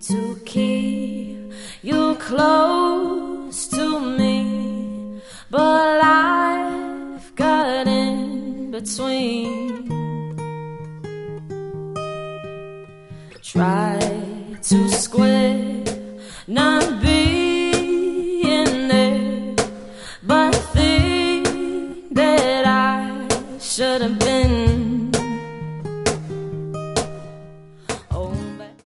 to keep you close to me, but life got in between. Try to square not being there, but think that I should have been.